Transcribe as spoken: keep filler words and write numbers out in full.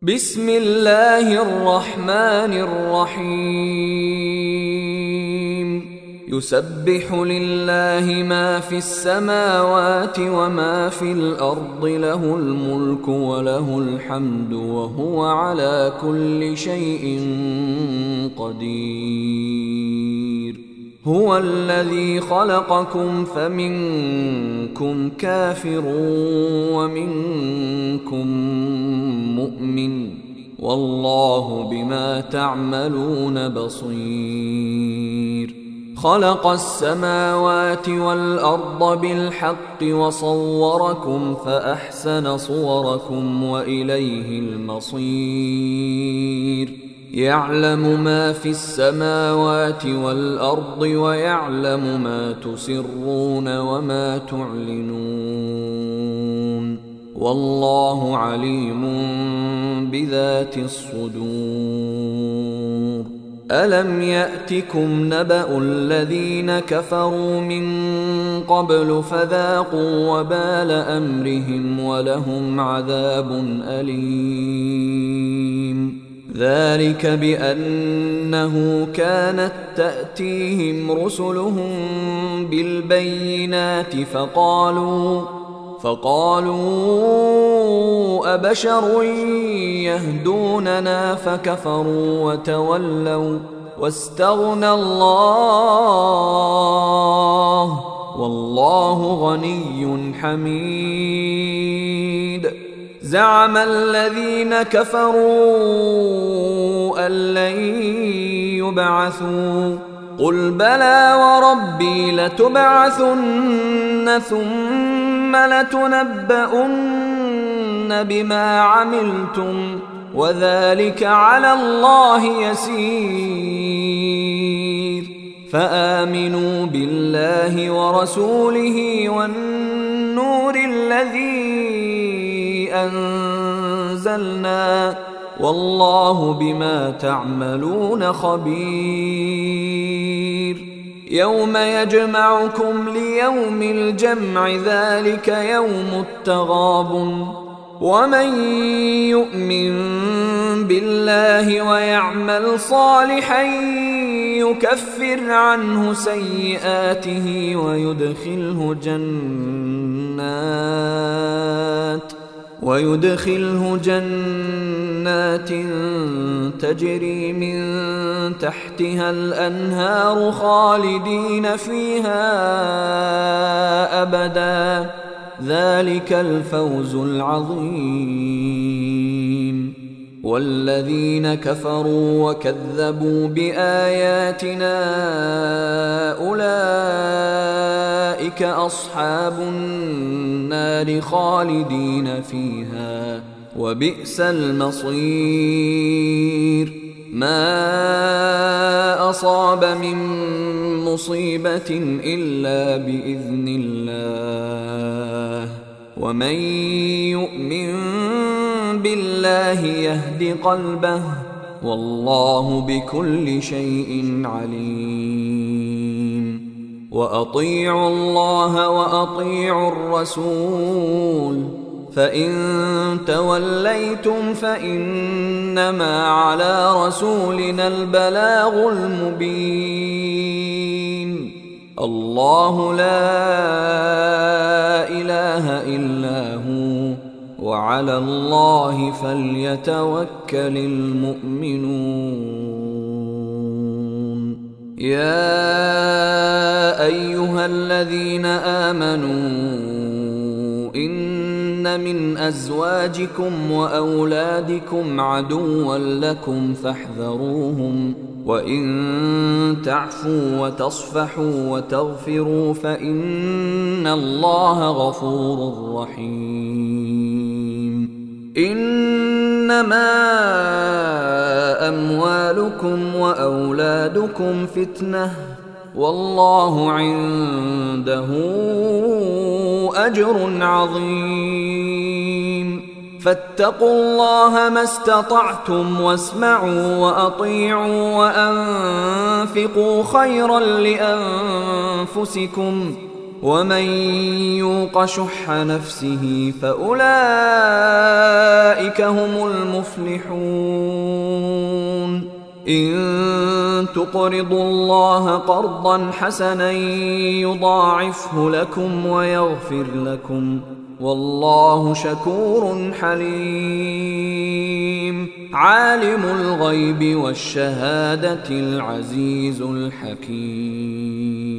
بسم الله الرحمن الرحيم يسبح لله ما في السماوات وما في الأرض له الملك وله الحمد وهو على كل شيء قدير هو الذي خلقكم فمنكم كافر ومنكم مؤمن والله بما تعملون بصير خلق السماوات والأرض بالحق وصوركم فأحسن صوركم وإليه المصير يعلم ما في السماوات والأرض ويعلم ما تسرون وما تعلنون والله عليم بذات الصدور ألم يأتكم نبأ الذين كفروا من قبل فذاقوا وبال أمرهم ولهم عذاب أليم ذلك بأنه كانت تأتيهم رسلهم بالبينات فقالوا فقالوا أبشر يهدوننا فكفروا وتولوا واستغنى الله والله غني حميد زعم الذين كفروا أن لن يبعثوا قل بلى وربي لتبعثن ثم لتنبؤن بما عملتم وذلك على الله يسير فآمنوا بالله ورسوله والنور الذي أنزلنا والله بما تعملون خبير يوم يجمعكم ليوم الجمع ذلك يوم التغابن ومن يؤمن بالله ويعمل صالحا يكفر عنه سيئاته ويدخله جنات ويدخله جنات تجري من تحتها الأنهار خالدين فيها أبدا ذلك الفوز العظيم والذين كفروا وكذبوا بآياتنا أولئك أصحاب النار خالدين فيها وبئس المصير ما أصاب من مصيبة إلا بإذن الله ومن يؤمن بالله يهد قلبه والله بكل شيء عليم وأطيعوا الله وأطيعوا الرسول فإن توليتم فإنما على رسولنا البلاغ المبين الله لا إله إلا هو وعلى الله فليتوكل المؤمنون يا أيها الذين آمنوا إن من أزواجكم وأولادكم عدوا لكم فاحذروهم وإن تعفوا وتصفحوا وتغفروا فإن الله غفور رحيم إنما أموالكم وأولادكم فتنة والله عنده أجر عظيم فاتقوا الله ما استطعتم واسمعوا وأطيعوا وأنفقوا خيرا لأنفسكم ومن يوق شح نفسه فأولئك هم المفلحون إن تقرضوا الله قرضا حسنا يضاعفه لكم ويغفر لكم والله شكور حليم عالم الغيب والشهادة العزيز الحكيم